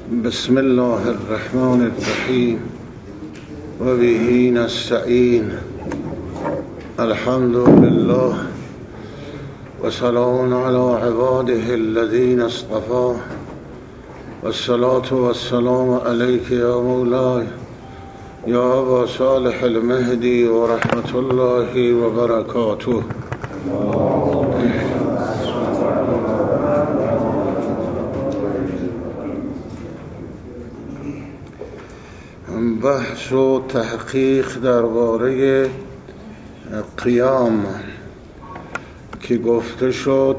بسم الله الرحمن الرحیم و به نستعین. الحمد لله و سلام علی عباده الذین اصطفى و الصلاة و السلام علیک یا مولاي یا ابا صالح المهدی و رحمت الله و برکاته. بحث و تحقیق درباره قیام که گفته شد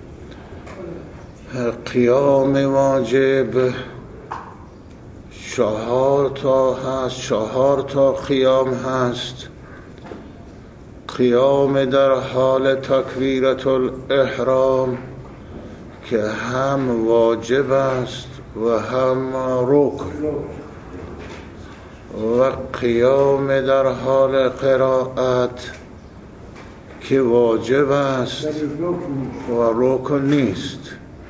قیام واجب چهار تا قیام هست. قیام در حال تکبیرة الاحرام که هم واجب است و هم رکن، و قیام در حال قرائت که واجب است و رکن نیست،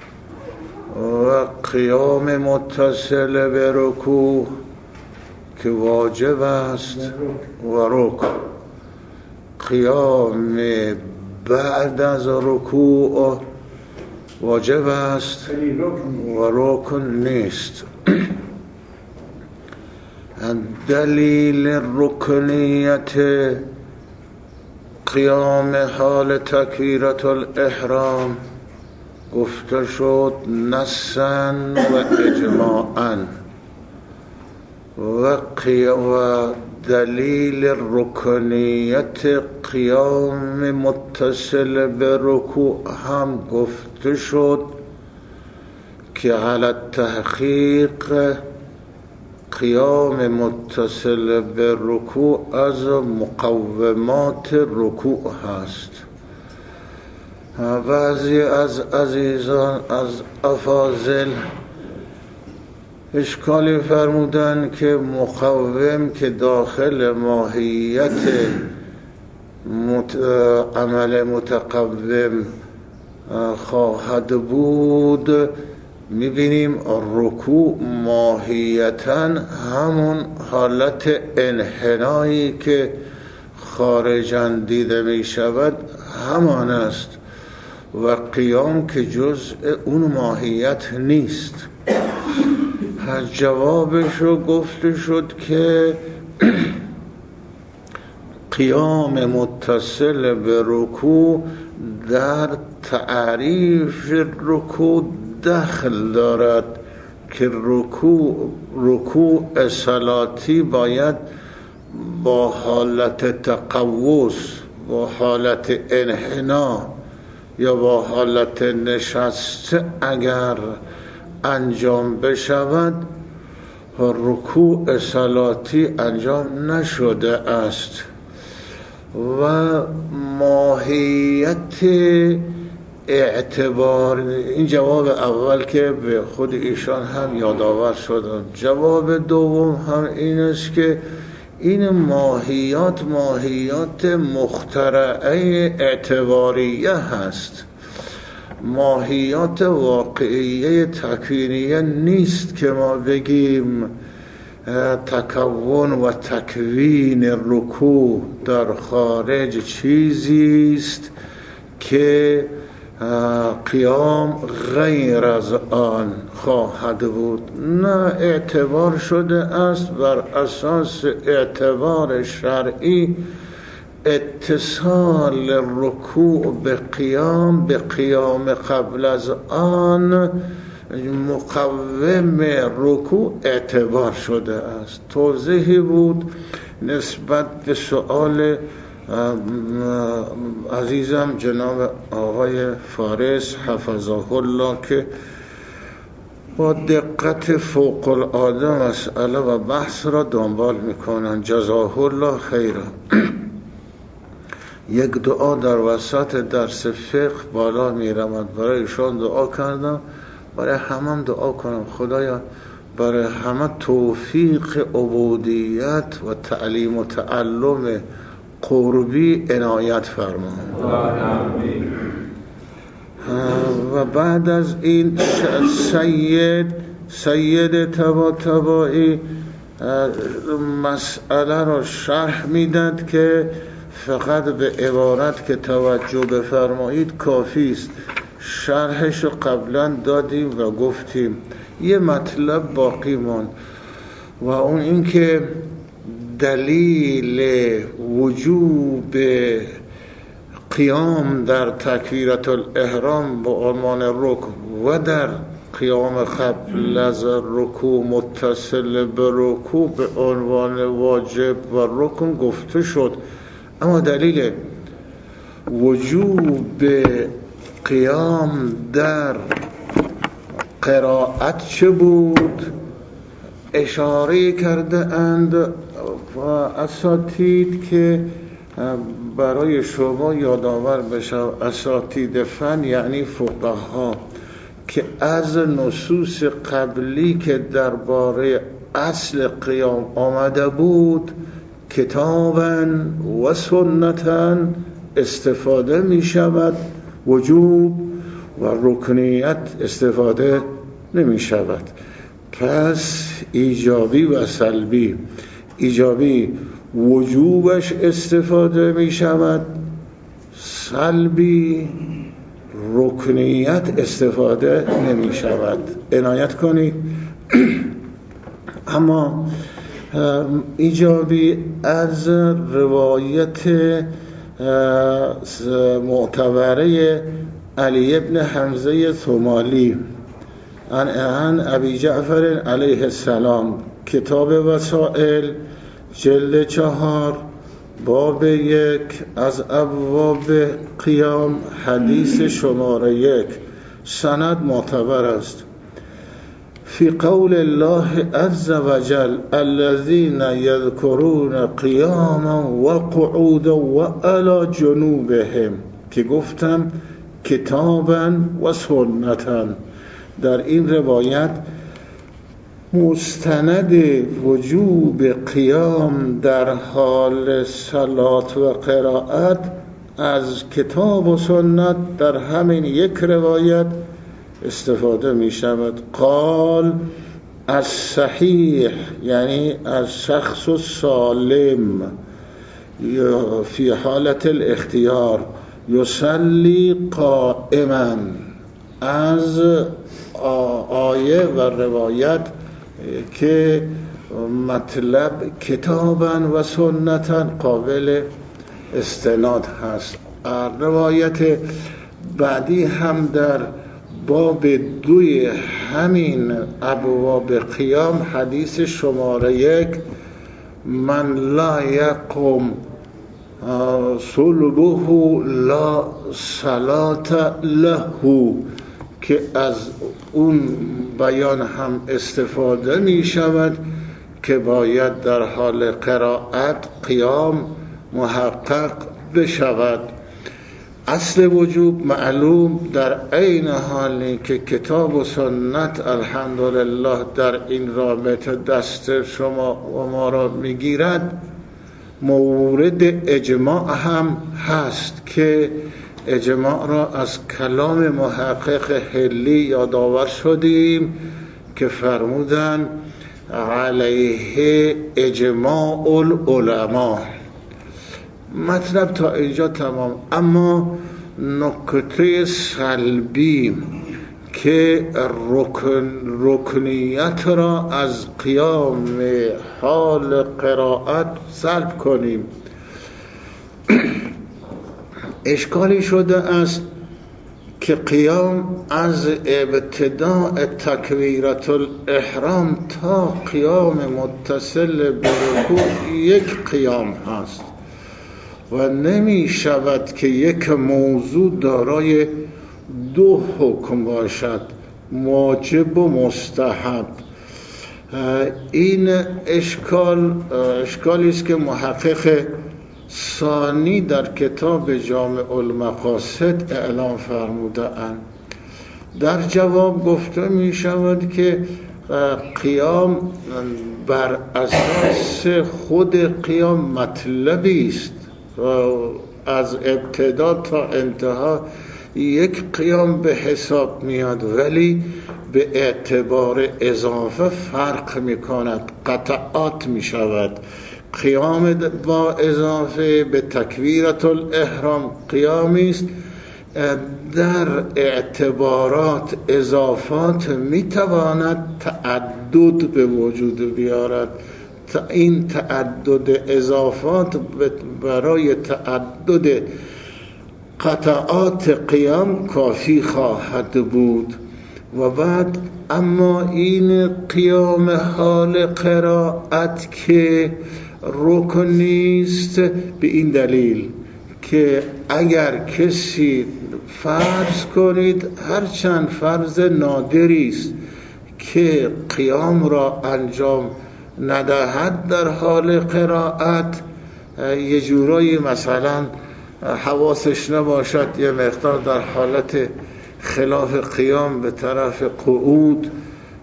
و قیام متصل به رکوع که واجب است و رکن. قیام بعد از رکوع واجب است و رکن نیست. دلیل رکنیت قیام حال تکبیرة الاحرام گفته شد نصا و اجماعا، و دلیل رکنیت قیام متصل به رکوع هم گفته شد که علی التحقیق قیام متصل به رکوع از مقومات رکوع هست. بعضی از عزیزان از افاضل اشکالی فرمودن که مقوم که داخل ماهیت عمل متقوم خواهد بود، میبینیم رکوع ماهیتاً همون حالت انحنایی که خارجاً دیده میشود همان است و قیام که جزء اون ماهیت نیست. جوابشو گفته شد که قیام متصل به رکوع در تعریف رکوع دخل دارد که رکوع صلاتی باید با حالت تقوس، با حالت انحنا یا با حالت نشسته اگر انجام بشود، رکوع صلاتی انجام نشده است. و ماهیت اعتبار، این جواب اول که به خود ایشان هم یادآور شدم. جواب دوم هم این است که این ماهیات مخترعه اعتباریه هست، ماهیات واقعیه تکوینیه نیست که ما بگیم تکون و تکوین رکوع در خارج چیزی است که قیام غیر از آن خواهد بود. نه، اعتبار شده است بر اساس اعتبار شرعی اتصال رکوع به قیام قبل از آن مقوم رکوع اعتبار شده است. توضیحی بود نسبت به سؤال عزیزم جناب آقای فارس حفظه الله که با دقت فوق العاده مسئله و بحث را دنبال میکنن، جزاه الله خیرا. یک دعا در وسط درس فقه بالا میرمد، برای ایشان دعا کردم، برای همه دعا کنم خدایا برای همه توفیق عبودیت و تعلیم و تعلم قربی عنایت فرما. و بعد از این سید سید طباطبایی مسئله را شرح میداد که فقط به عبارت که توجه بفرمایید کافی است. شرحش رو قبلا دادیم و گفتیم. یه مطلب باقی ماند و اون این که دلیل وجوب قیام در تکبیرة الاحرام با عنوان رکن و در قیام قبل از رکوع متصل به رکوع به عنوان واجب و رکن گفته شد، اما دلیل وجوب قیام در قرائت چه بود؟ اشاره کرده اند و اساتید که برای شما یادآور بشه، اساتید فن یعنی فقها، که از نصوص قبلی که درباره اصل قیام آمده بود کتاباً و سنتاً استفاده می شود، وجوب و رکنیت استفاده نمی شود. پس ایجابی و سلبی، ایجابی وجوبش استفاده می شود، سلبی رکنیت استفاده نمی شود. عنایت کنید. اما ایجابی از روایت معتبره علی ابن حمزه ثمالی عن ابی جعفر علیه السلام، کتاب وسائل جلد 4 باب 1 از ابواب قیام حدیث شماره 1 سند معتبر است. فی قول الله عز وجل الذین یذکرون قیاما و قعودا و علی جنوبهم، که گفتم کتابا و سنتا. در این روایت مستند وجوب قیام در حال صلات و قرائت از کتاب و سنت در همین یک روایت استفاده می شود. قال از صحیح یعنی از شخص سالم فی حالت الاختیار یصلی قائما، از آیه و روایت که مطلب کتابا و سنتا قابل استناد هست. روایت بعدی هم در باب 2 همین ابواب قیام حدیث شماره 1 من لا یقم صلبه لا صلاة له، که از اون بیان هم استفاده می شود که باید در حال قرائت قیام محقق بشود. اصل وجوب معلوم، در عین حالی که کتاب و سنت الحمدلله در این رابطه دست شما و ما را میگیرد، مورد اجماع هم هست که اجماع را از کلام محقق حلی یادآور شدیم که فرمودن علیه اجماع العلماء. مطلب تا اینجا تمام. اما نکته سلبی که رکنیت را از قیام حال قرائت سلب کنیم، اشکالی شده است که قیام از ابتداء تکبیرة الاحرام تا قیام متصل به رکوع یک قیام هست و نمی شود که یک موضوع دارای 2 حکم باشد، واجب و مستحب. این اشکالی است که محقق ثانی در کتاب جامع المقاصد اعلام فرموده اند. در جواب گفته می شود که قیام بر اساس خود قیام مطلبی است، از ابتدا تا انتها یک قیام به حساب میاد، ولی به اعتبار اضافه فرق میکند، قطعات میشود. قیام با اضافه به تکبیرة الاحرام قیامی است در اعتبارات اضافات میتواند تعدد به وجود بیارد. این تعدد اضافات برای تعدد قطعات قیام کافی خواهد بود. و بعد اما این قیام حال قرائت که رکن نیست، به این دلیل که اگر کسی فرض کنید هرچند فرض نادری است که قیام را انجام ندهد در حال قرائت، یه جورایی مثلا حواسش نباشد، یه مقدار در حالت خلاف قیام به طرف قعود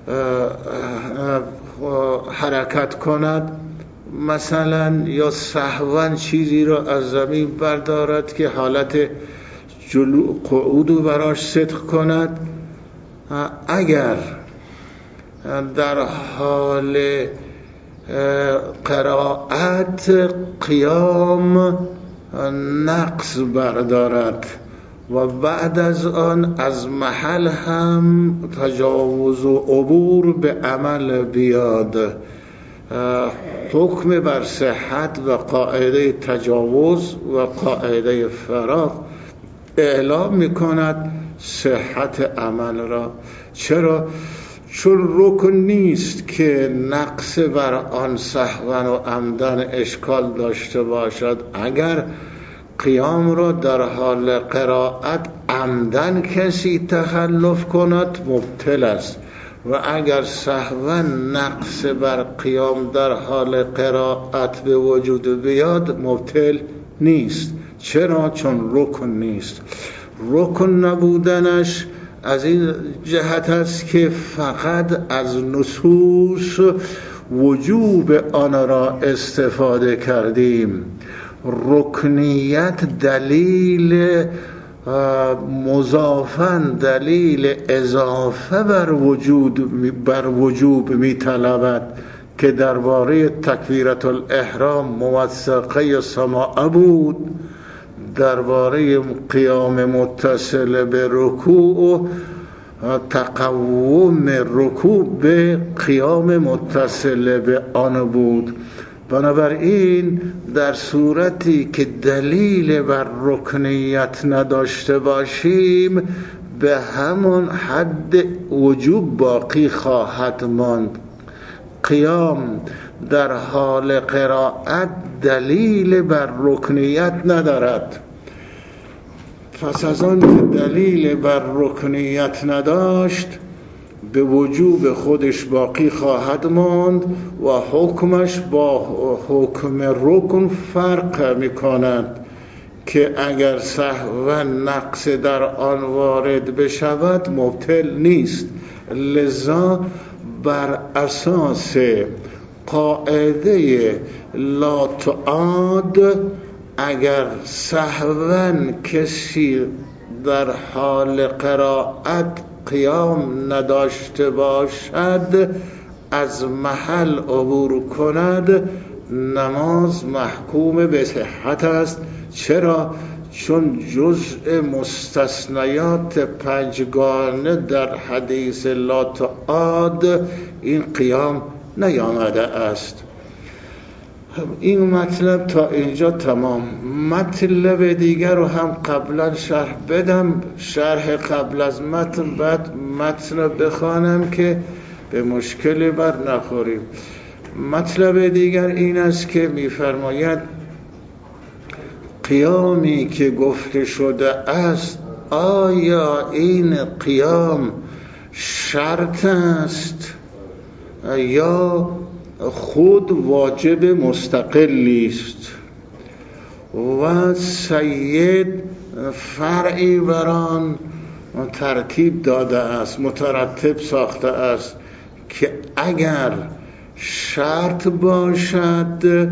حرکت کند مثلا، یا سهوا چیزی را از زمین بردارد که حالت قعود رو براش صدق کند، اگر در حال قرائت قیام نقص بردارد و بعد از آن از محل هم تجاوز و عبور به عمل بیاد، حکم بر صحت و قاعده تجاوز و قاعده فراغ اعلام میکند صحت عمل را. چرا؟ چون رکن نیست که نقص بر آن سهوا و عمدن اشکال داشته باشد. اگر قیام را در حال قرائت عمدن کسی تخلف کند مبطل است و اگر سهوا نقص بر قیام در حال قرائت به وجود بیاد مبطل نیست. چرا؟ چون رکن نیست. رکن نبودنش از این جهت است که فقط از نصوص وجوب آن را استفاده کردیم. رکنیت دلیل مضافن، دلیل اضافه بر وجوب می طلبد که درباره تکبیرة الاحرام موثقه سماع بود، درباره قیام متصل به رکوع تقوم رکوع به قیام متصل به آن بود. بنابراین در صورتی که دلیل بر رکنیت نداشته باشیم به همون حد وجوب باقی خواهد ماند. قیام در حال قرائت دلیل بر رکنیت ندارد، پس از آن که دلیل بر رکنیت نداشت به وجوب خودش باقی خواهد ماند و حکمش با حکم رکن فرق می‌کند که اگر سهوا نقص در آن وارد بشود مبطل نیست. لذا بر اساس قاعده لا تعاد اگر سهوا کسی در حال قرائت قیام نداشته باشد از محل عبور کند نماز محکوم به صحت است. چرا؟ چون جزء مستثنیات پنجگانه در حدیث لا تعاد این قیام نیامده است. این مطلب تا اینجا تمام. مطلب دیگر رو هم قبلا شرح بدم، شرح قبل از متن، بعد متن بخوانم که به مشکلی بر نخوریم. مطلب دیگر این است که می‌فرماید قیامی که گفته شده است آیا این قیام شرط است یا خود واجب مستقلی است؟ و سید فرعی بران ترتیب داده است، مترتب ساخته است که اگر شرط باشد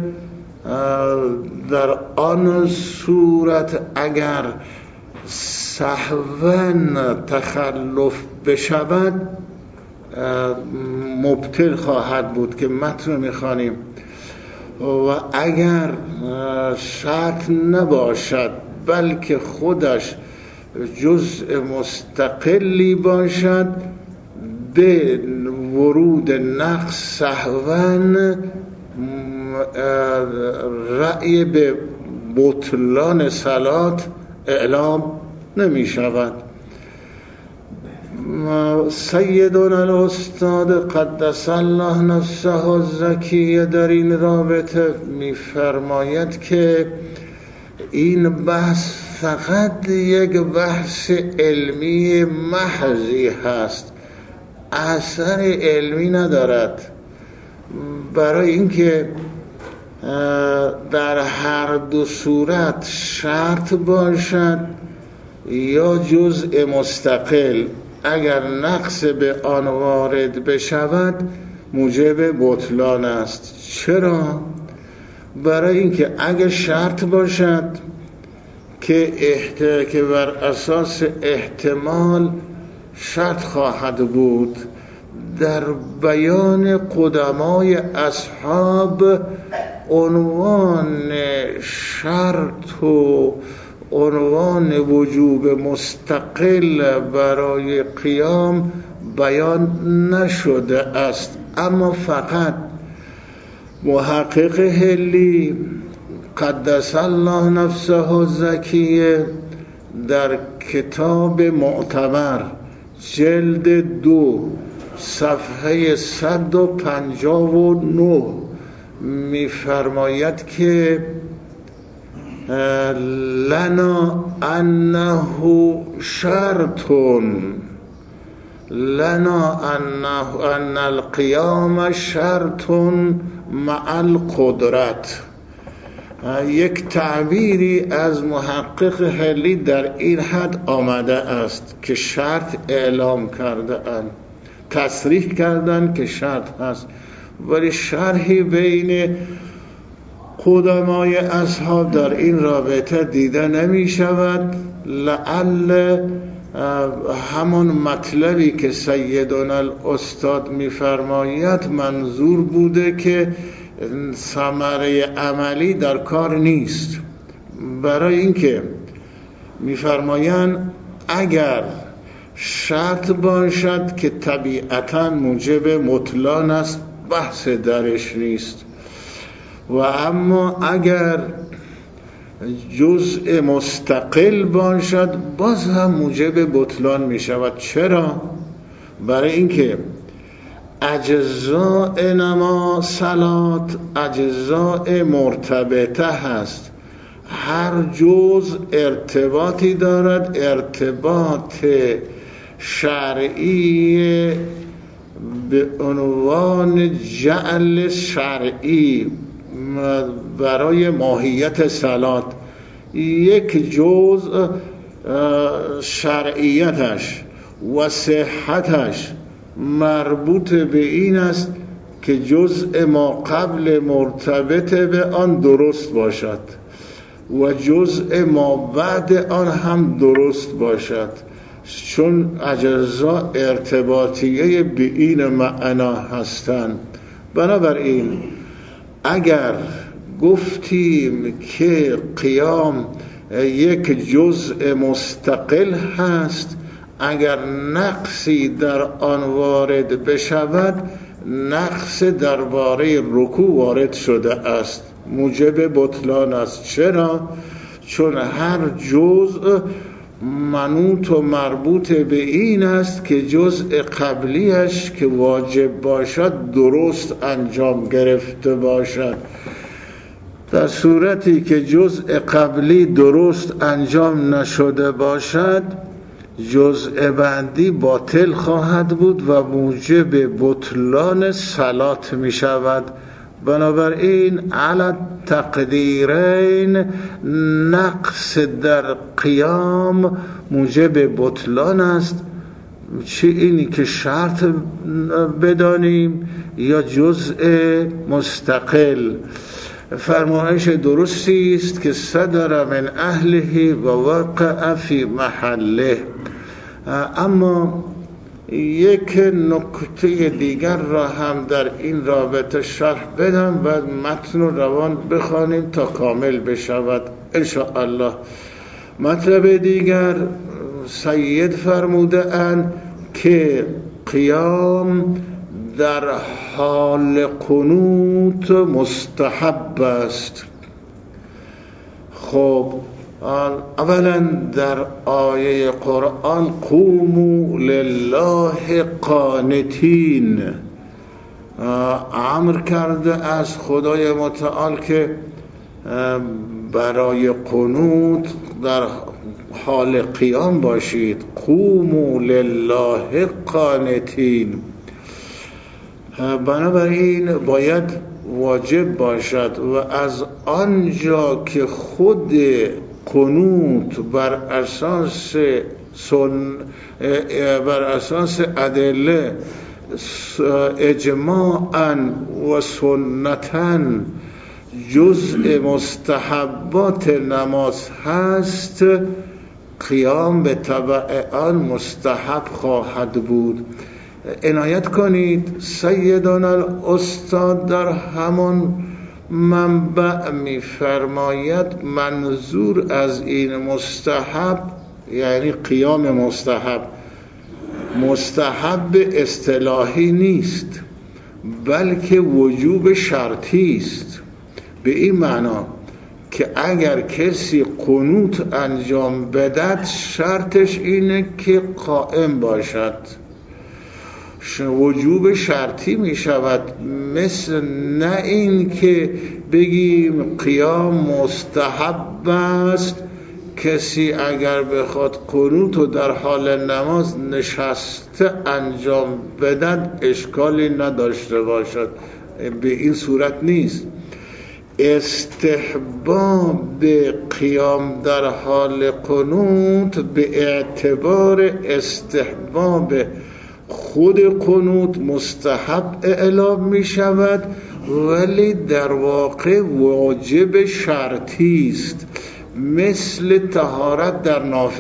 در آن صورت اگر سهوا تخلف بشود مبطل خواهد بود که متن میخوانیم. و اگر شرط نباشد بلکه خودش جزء مستقلی باشد، به ورود نقص سهوا رأی به بطلان صلات اعلام نمی شود. سیدنا الاستاد قدس الله نفسه الزکیه در این رابطه می‌فرماید که این بحث فقط یک بحث علمی محضی هست، اثر علمی ندارد، برای اینکه در هر دو صورت شرط باشد یا جزء مستقل، اگر نقص به آن وارد بشود موجب بطلان است. چرا؟ برای اینکه اگر شرط باشد که بر اساس احتمال شرط خواهد بود، در بیان قدمای اصحاب عنوان شرط و عنوان وجوب مستقل برای قیام بیان نشده است، اما فقط محقق حلی قدس الله نفسه الزکیه در کتاب معتبر جلد 2 صفحه 159 می‌فرماید که لنا انه شرطون، لنا ان القیام شرطون مع القدرت. یک تعبیری از محقق حلی در این حد آمده است که شرط اعلام کرده اند، تصریح کردن که شرط هست، ولی شرحی بین قدمای اصحاب در این رابطه دیده نمی شود. لعل همون مطلبی که سیدنا الاستاد می فرماید منظور بوده که ثمره عملی در کار نیست، برای اینکه می فرمایند اگر شرط باشد که طبیعتا موجب بطلان است، بحث درش نیست، و اما اگر جزء مستقل باشد باز هم موجب بطلان می شود. چرا؟ برای اینکه اجزاء نماز صلات اجزاء مرتبطه هست، هر جزء ارتباطی دارد، ارتباط شرعی به عنوان جعل شرعی برای ماهیت صلات. یک جزء شرعیتش و صحتش مربوط به این است که جزء ما قبل مرتبط به آن درست باشد و جزء ما بعد آن هم درست باشد، چون اجزا ارتباطیه به این معنا هستند. بنابراین اگر گفتیم که قیام یک جزء مستقل هست، اگر نقصی در آن وارد بشود، نقص درباره رکوع وارد شده است، موجب بطلان است. چرا؟ چون هر جزء منوط و مربوط به این است که جزء قبلیش که واجب باشد درست انجام گرفته باشد. در صورتی که جزء قبلی درست انجام نشده باشد، جزء بعدی باطل خواهد بود و موجب بطلان صلات می شود. بنابراین علی تقدیرین، نقص در قیام موجب بطلان است، چه اینی که شرط بدانیم یا جزء مستقل. فرمایش درستی است که صدر من اهله و وقع فی محله، اما یک نکته دیگر را هم در این رابطه شرح بدم و متن رو روان بخوانیم تا کامل بشود انشاءالله. مطلب دیگر سید فرموده اند که قیام در حال قنوت مستحب است. خب اولا در آیه قرآن قوموا لله قانتین امر کرده از خدای متعال که برای قنوت در حال قیام باشید. قوموا لله قانتین، بنابراین باید واجب باشد و از آنجا که خود قنوت بر اساس ادله اجماعاً و سنتاً جزء مستحبات نماز هست، قیام به تبع آن مستحب خواهد بود. عنایت کنید سیدنا الاستاد در همون منبع می فرماید منظور از این مستحب یعنی قیام مستحب اصطلاحی نیست بلکه وجوب شرطی است، به این معنا که اگر کسی قنوت انجام بدهد شرطش اینه که قائم باشد، وجوب شرطی می شود. مثل نه این که بگیم قیام مستحب است، کسی اگر بخواد قنوت رو در حال نماز نشسته انجام بدهد اشکالی نداشته باشد، به این صورت نیست. استحباب قیام در حال قنوت به اعتبار استحباب خود قنوت مستحب اعلام می شود، ولی در واقع واجب شرطی است، مثل طهارت در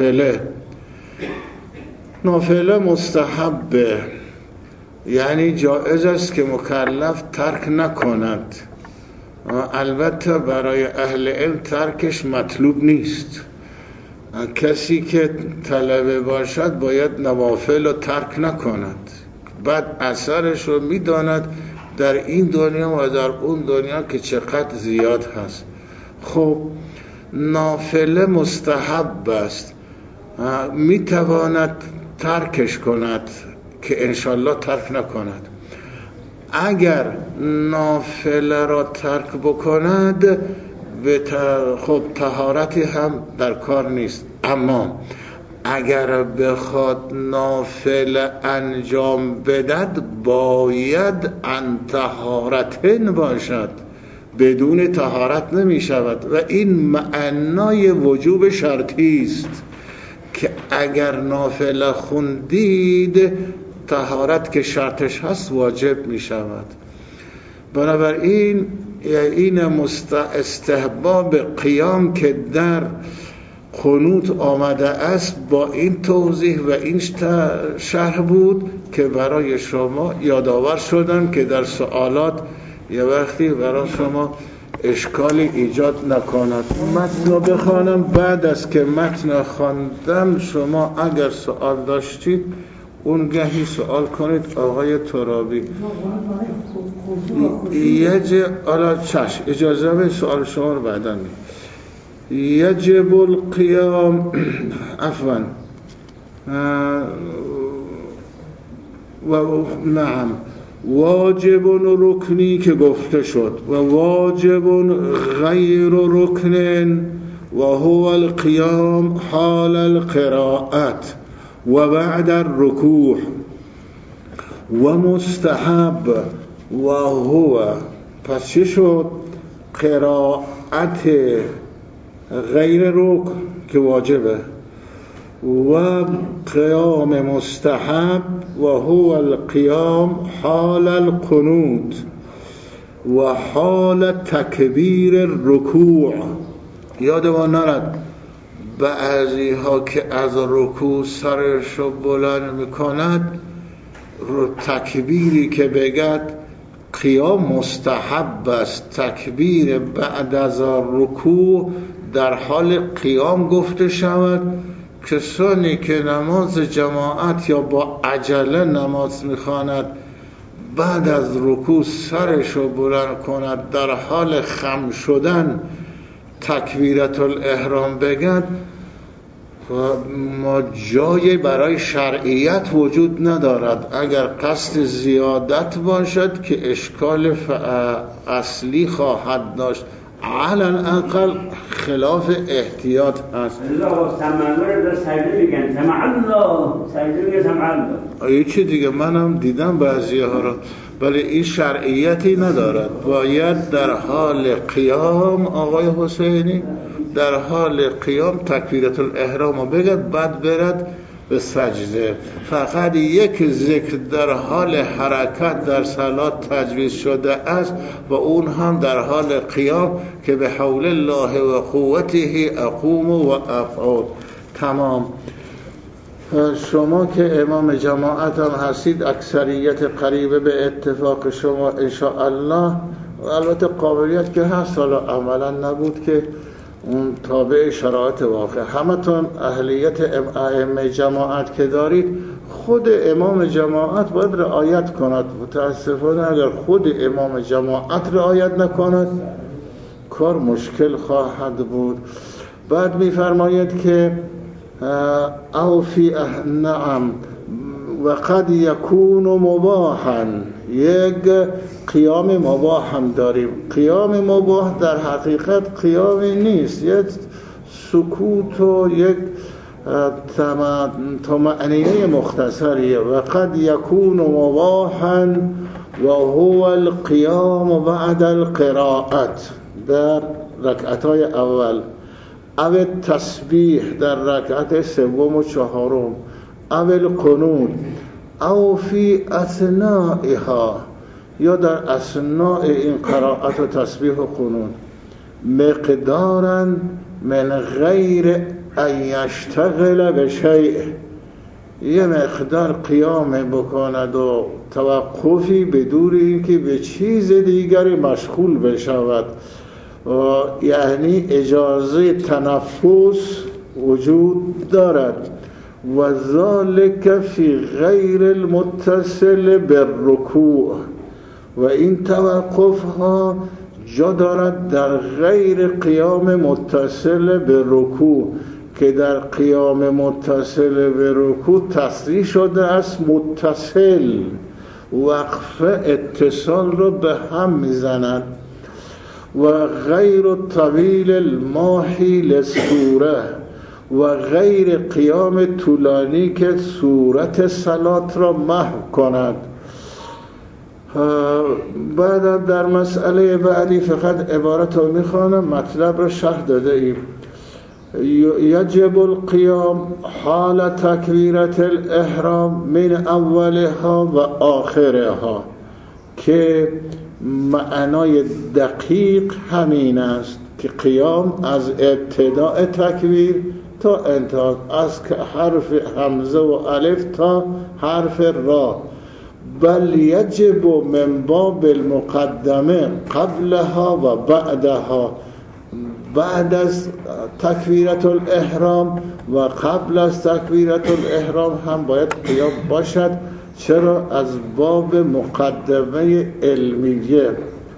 نافله مستحبه، یعنی جایز است که مکلف ترک نکند، البته برای اهل علم ترکش مطلوب نیست. کسی که طلبه باشد باید نوافل رو ترک نکند، بعد اثرش رو میداند در این دنیا و در اون دنیا که چقدر زیاد هست. خب نافله مستحب است، میتواند ترکش کند که انشالله ترک نکند. اگر نافله را ترک بکند خب طهارتی هم در کار نیست، اما اگر بخواد نافله انجام بدهد باید ان طهارتن باشد، بدون طهارت نمی شود و این معنای وجوب شرطی است که اگر نافله خوندید طهارت که شرطش هست واجب می شود. بنابراین این استحباب قیام که در قنوت آمده است با این توضیح و این شرح بود که برای شما یادآور شدم که در سوالات یه وقتی برای شما اشکالی ایجاد نکند. متن رو بخوانم، بعد از که متن خواندم شما اگر سوال داشتید اونگهی سوال کنید. آقای ترابی چشم اجازه به سوال شما رو بعدا یجب القیام عفوا نعم واجب رکنی که گفته شد و واجب غیر رکن و هو القیام حال القراءت و بعد الرکوع و مستحب و هو پس چی شد؟ قراءت غیر رکن که واجبه و قیام مستحب و هو القیام حال القنوت و حال تکبیر الرکوع. یادمان نرد بعضی ها که از رکوع سرش رو بلند میکند رو تکبیری که بگد قیام مستحب است، تکبیر بعد از رکوع در حال قیام گفته شود. کسانی که نماز جماعت یا با عجله نماز میخواند بعد از رکوع سرشو بلند کند در حال خم شدن تکبیرت الاحرام بگد، ما جای برای شرعیت وجود ندارد. اگر قصد زیادت باشد که اشکال اصلی خواهد داشت، علل اقل خلاف احتیاط هست. یه چی دیگه منم دیدم بعضی ها را، ولی این شرعیتی ندارد. باید در حال قیام آقای حسینی در حال قیام تکبیرت الاحرام بگد، بعد برد به سجده. فقط یک ذکر در حال حرکت در صلات تجویز شده است و اون هم در حال قیام که به حول الله و قوته اقوم و افعل. تمام. شما که امام جماعت هم هستید، اکثریت قریبه به اتفاق شما انشاءالله، البته قابلیت که هست، حالا عملا نبود که اون تابع شرایط واقع. همتون اهلیت ائمه جماعت که دارید، خود امام جماعت باید رعایت کند. متاسفانه اگر خود امام جماعت رعایت نکند کار مشکل خواهد بود. بعد میفرماید که او فی نعم و قد یکون مباحا، یک قیام مباح هم داریم. قیام مباح در حقیقت قیامی نیست، یک سکوت و یک طمأنینه مختصریه. و قد یکون مباحا و هو القیام بعد القراءت در رکعتای اول، او تسبیح در رکعت سوم و چهارم، او القنوت، او فی اثنائها، یا در اثناء این قرائت و تسبیح و قنوت، مقدارا من غیر ان یشتغل بشیء، یه مقدار قیام بکند و توقفی بدون اینکه به چیز دیگری مشغول بشود، یعنی اجازه تنفس وجود دارد. و ذالک فی غیر المتصل بالرکوع، و این توقف ها جا دارد در غیر قیام متصل به رکوع، که در قیام متصل به رکوع تصریح شده است متصل، وقف اتصال رو به هم میزند. و غیر طویل الماحی للسوره، و غیر قیام طولانی که صورت صلات را محو کند. بعد در مسئله بعدی فقط عبارت رو میخوانم، مطلب رو شرح داده ایم. یجب القیام حال تکبیرت الاحرام من اولها و آخرها، که معنای دقیق همین است که قیام از ابتداء تکبیر تا انتها، از حرف حمزه و الف تا حرف را. بل یجب من باب المقدمه قبلها و بعدها، بعد از تکبیرت الاحرام و قبل از تکبیرت الاحرام هم باید قیام باشد. چرا؟ از باب مقدمه علمیه.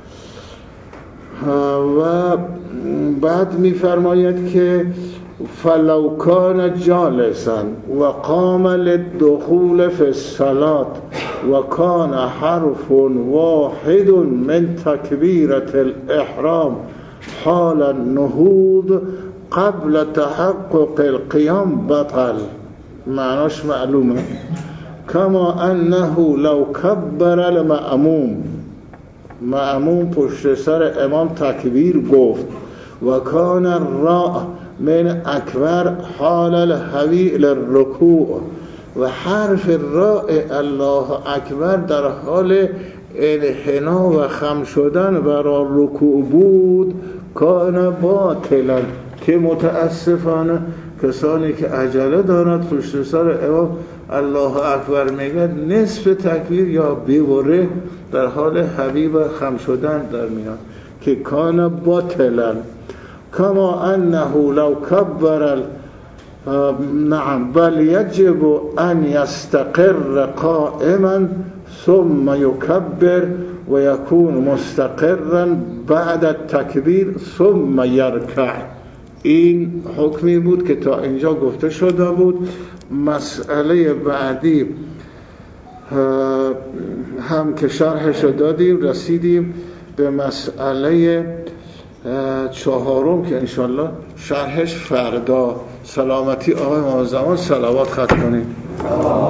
و بعد میفرماید که فلو کان جالسا و قام للدخول فی الصلاة و کان حرف واحد من تکبیرت الاحرام حال النهوض قبل تحقق القیام بطل. معناش معلومه. کما انه لو کبر المأموم، مأموم پشت سر امام تکبیر گفت، و کان الراء من اکبر حال الهوی للرکوع، و حرف راء الله اکبر در حال انحنا و خم شدن برای رکوع بود، کان باطلا، که متاسفانه کسانی که عجله دارند پشت سر امام الله اکبر میگه نصف تکبیر یا بیوره در حال حبیب خم شدن در میاد که کان باطلا کما انه لو کبر نعم بل یجب ان یستقر قائما ثم یکبر و یکون مستقرا بعد التکبیر ثم یرکع. این حکمی بود که تا اینجا گفته شده بود. مسئله بعدی هم که شرحش دادیم رسیدیم به مسئله چهارم که انشالله شرحش فردا. سلامتی آقای امام زمان صلوات ختم کنید.